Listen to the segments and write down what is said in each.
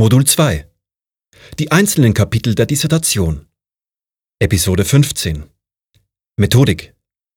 Modul 2. Die einzelnen Kapitel der Dissertation. Episode 15. Methodik.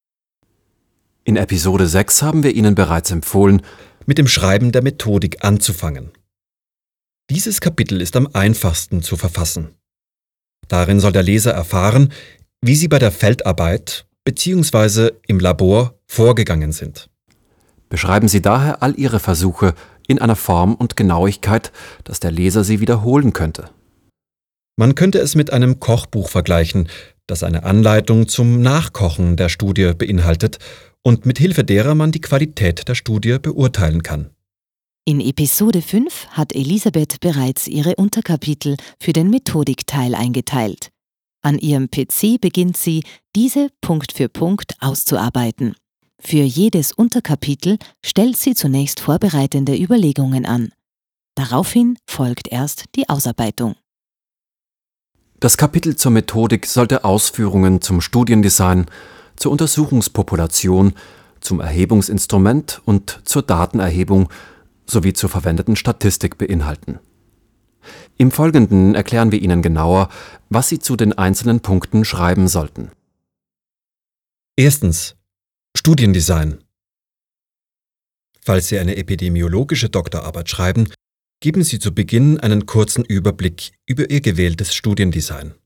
In Episode 6 haben wir Ihnen bereits empfohlen, Mit dem Schreiben der Methodik anzufangen. Dieses Kapitel ist am einfachsten zu verfassen. Darin soll der Leser erfahren, wie Sie bei der Feldarbeit bzw. im Labor vorgegangen sind. beschreiben Sie daher all Ihre Versuche in einer Form und Genauigkeit, dass der Leser sie wiederholen könnte. Man könnte es mit einem Kochbuch vergleichen, das eine Anleitung zum Nachkochen der Studie beinhaltet und mit Hilfe derer man die Qualität der Studie beurteilen kann. In Episode 5 hat Elisabeth bereits ihre Unterkapitel für den Methodikteil eingeteilt. An ihrem PC beginnt sie, diese Punkt für Punkt auszuarbeiten. Für jedes Unterkapitel stellt sie zunächst vorbereitende Überlegungen an. Daraufhin folgt erst die Ausarbeitung. Das Kapitel zur Methodik sollte Ausführungen zum Studiendesign, zur Untersuchungspopulation, zum Erhebungsinstrument und zur Datenerhebung sowie zur verwendeten Statistik beinhalten. Im Folgenden erklären wir Ihnen genauer, was Sie zu den einzelnen Punkten schreiben sollten. Erstens. Studiendesign. Falls Sie eine epidemiologische Doktorarbeit schreiben, geben Sie zu Beginn einen kurzen Überblick über Ihr gewähltes Studiendesign.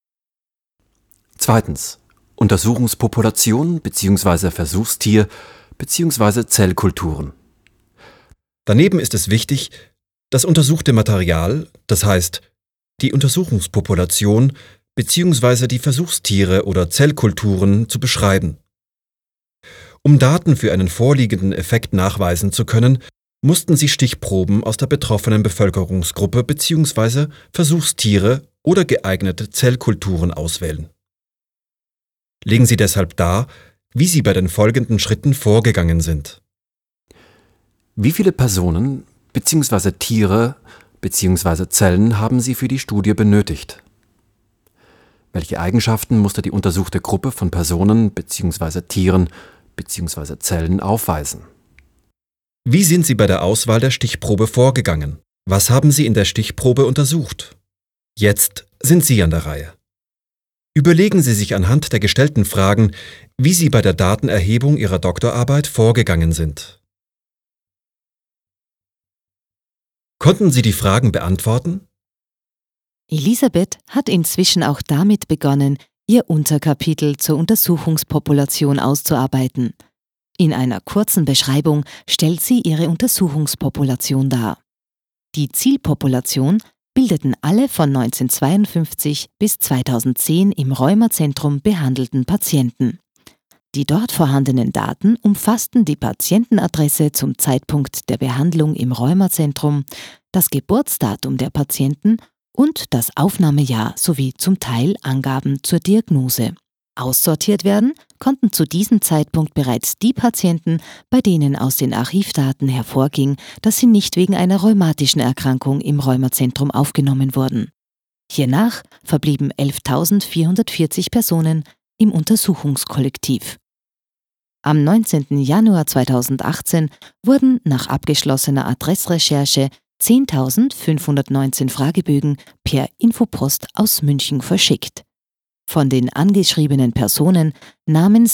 Zweitens. Untersuchungspopulation bzw. Versuchstier bzw. Zellkulturen. Daneben ist es wichtig, das untersuchte Material, das heißt die Untersuchungspopulation bzw. die Versuchstiere oder Zellkulturen zu beschreiben. Um Daten für einen vorliegenden Effekt nachweisen zu können, mussten sie Stichproben aus der betroffenen Bevölkerungsgruppe bzw. Versuchstiere oder geeignete Zellkulturen auswählen. Legen Sie deshalb dar, wie Sie bei den folgenden Schritten vorgegangen sind. Wie viele Personen bzw. Tiere bzw. Zellen haben Sie für die Studie benötigt? Welche Eigenschaften musste die untersuchte Gruppe von Personen bzw. Tieren bzw. Zellen aufweisen? Wie sind Sie bei der Auswahl der Stichprobe vorgegangen? Was haben Sie in der Stichprobe untersucht? Jetzt sind Sie an der Reihe. Überlegen Sie sich anhand der gestellten Fragen, wie Sie bei der Datenerhebung Ihrer Doktorarbeit vorgegangen sind. Konnten Sie die Fragen beantworten? Elisabeth hat inzwischen auch damit begonnen, ihr Unterkapitel zur Untersuchungspopulation auszuarbeiten. In einer kurzen Beschreibung stellt sie ihre Untersuchungspopulation dar. Die Zielpopulation bildeten alle von 1952 bis 2010 im Rheumazentrum behandelten Patienten. Die dort vorhandenen Daten umfassten die Patientenadresse zum Zeitpunkt der Behandlung im Rheumazentrum, das Geburtsdatum der Patienten und das Aufnahmejahr sowie zum Teil Angaben zur Diagnose. Aussortiert werden konnten zu diesem Zeitpunkt bereits die Patienten, bei denen aus den Archivdaten hervorging, dass sie nicht wegen einer rheumatischen Erkrankung im Rheumazentrum aufgenommen wurden. Hiernach verblieben 11.440 Personen im Untersuchungskollektiv. Am 19. Januar 2018 wurden nach abgeschlossener Adressrecherche 10.519 Fragebögen per Infopost aus München verschickt. Von den angeschriebenen Personen nahmen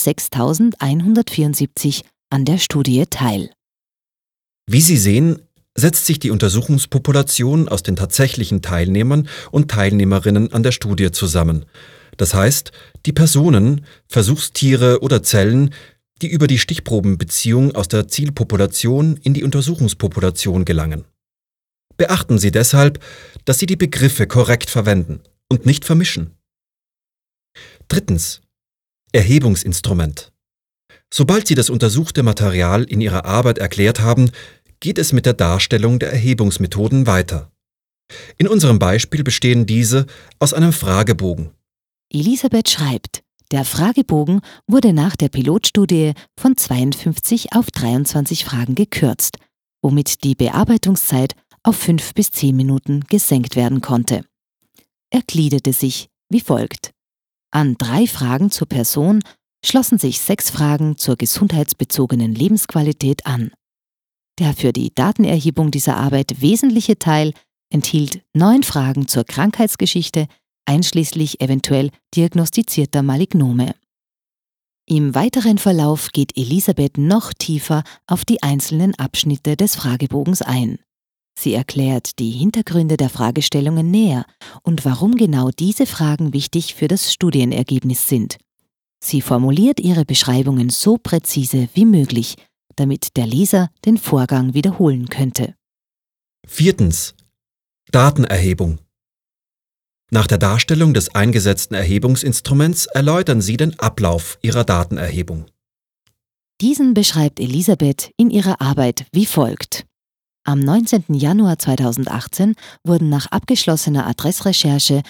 6.174 an der Studie teil. Wie Sie sehen, setzt sich die Untersuchungspopulation aus den tatsächlichen Teilnehmern und Teilnehmerinnen an der Studie zusammen. Das heißt, die Personen, Versuchstiere oder Zellen, die über die Stichprobenbeziehung aus der Zielpopulation in die Untersuchungspopulation gelangen. Beachten Sie deshalb, dass Sie die Begriffe korrekt verwenden und nicht vermischen. Drittens. Erhebungsinstrument. Sobald Sie das untersuchte Material in Ihrer Arbeit erklärt haben, geht es mit der Darstellung der Erhebungsmethoden weiter. In unserem Beispiel bestehen diese aus einem Fragebogen. Elisabeth schreibt, der Fragebogen wurde nach der Pilotstudie von 52 auf 23 Fragen gekürzt, womit die Bearbeitungszeit auf 5 bis 10 Minuten gesenkt werden konnte. Er gliederte sich wie folgt. An 3 Fragen zur Person schlossen sich 6 Fragen zur gesundheitsbezogenen Lebensqualität an. Der für die Datenerhebung dieser Arbeit wesentliche Teil enthielt 9 Fragen zur Krankheitsgeschichte, einschließlich eventuell diagnostizierter Malignome. Im weiteren Verlauf geht Elisabeth noch tiefer auf die einzelnen Abschnitte des Fragebogens ein. Sie erklärt die Hintergründe der Fragestellungen näher und warum genau diese Fragen wichtig für das Studienergebnis sind. Sie formuliert ihre Beschreibungen so präzise wie möglich, damit der Leser den Vorgang wiederholen könnte. 4. Datenerhebung. Nach der Darstellung des eingesetzten Erhebungsinstruments erläutern Sie den Ablauf Ihrer Datenerhebung. Diesen beschreibt Elisabeth in ihrer Arbeit wie folgt. Am 19. Januar 2018 wurden nach abgeschlossener Adressrecherche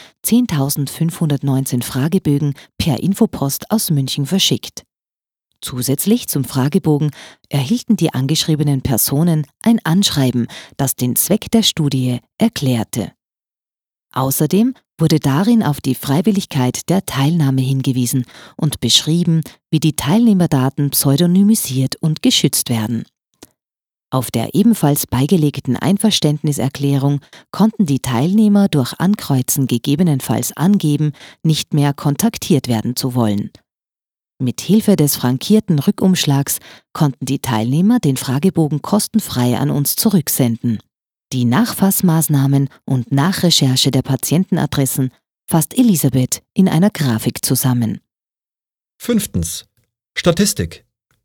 10.519 Fragebögen per Infopost aus München verschickt. Zusätzlich zum Fragebogen erhielten die angeschriebenen Personen ein Anschreiben, das den Zweck der Studie erklärte. Außerdem wurde darin auf die Freiwilligkeit der Teilnahme hingewiesen und beschrieben, wie die Teilnehmerdaten pseudonymisiert und geschützt werden. Auf der ebenfalls beigelegten Einverständniserklärung konnten die Teilnehmer durch Ankreuzen gegebenenfalls angeben, nicht mehr kontaktiert werden zu wollen. Mit Hilfe des frankierten Rückumschlags konnten die Teilnehmer den Fragebogen kostenfrei an uns zurücksenden. Die Nachfassmaßnahmen und Nachrecherche der Patientenadressen fasst Elisabeth in einer Grafik zusammen. 5. Statistik.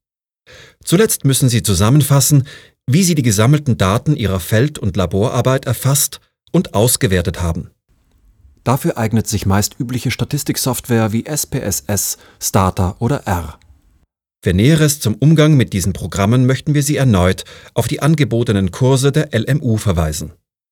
Zuletzt müssen Sie zusammenfassen, wie Sie die gesammelten Daten Ihrer Feld- und Laborarbeit erfasst und ausgewertet haben. Dafür eignet sich meist übliche Statistiksoftware wie SPSS, Stata oder R. Für Näheres zum Umgang mit diesen Programmen möchten wir Sie erneut auf die angebotenen Kurse der LMU verweisen.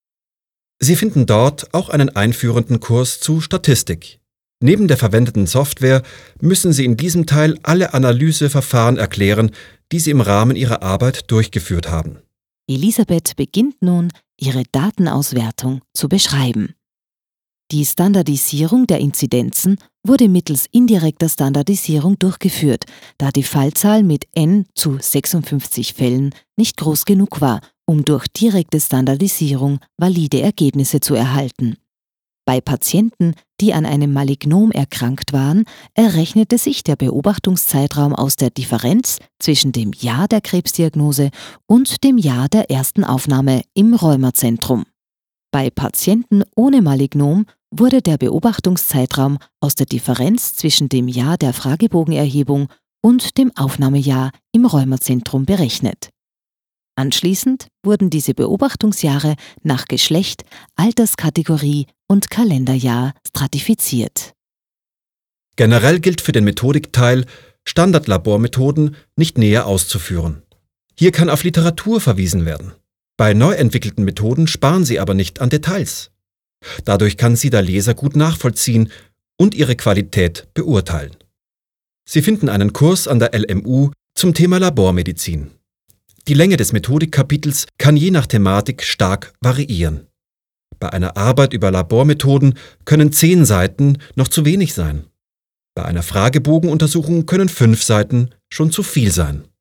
Sie finden dort auch einen einführenden Kurs zu Statistik. Neben der verwendeten Software müssen Sie in diesem Teil alle Analyseverfahren erklären, die Sie im Rahmen Ihrer Arbeit durchgeführt haben. Elisabeth beginnt nun, ihre Datenauswertung zu beschreiben. Die Standardisierung der Inzidenzen wurde mittels indirekter Standardisierung durchgeführt, da die Fallzahl mit n zu 56 Fällen nicht groß genug war, um durch direkte Standardisierung valide Ergebnisse zu erhalten. Bei Patienten, die an einem Malignom erkrankt waren, errechnete sich der Beobachtungszeitraum aus der Differenz zwischen dem Jahr der Krebsdiagnose und dem Jahr der ersten Aufnahme im Rheumazentrum. Bei Patienten ohne Malignom wurde der Beobachtungszeitraum aus der Differenz zwischen dem Jahr der Fragebogenerhebung und dem Aufnahmejahr im Rheumazentrum berechnet. Anschließend wurden diese Beobachtungsjahre nach Geschlecht, Alterskategorie und Kalenderjahr stratifiziert. Generell gilt für den Methodikteil, Standardlabormethoden nicht näher auszuführen. Hier kann auf Literatur verwiesen werden. Bei neu entwickelten Methoden sparen Sie aber nicht an Details. Dadurch kann sie der Leser gut nachvollziehen und ihre Qualität beurteilen. Sie finden einen Kurs an der LMU zum Thema Labormedizin. Die Länge des Methodikkapitels kann je nach Thematik stark variieren. Bei einer Arbeit über Labormethoden können 10 Seiten noch zu wenig sein. Bei einer Fragebogenuntersuchung können 5 Seiten schon zu viel sein.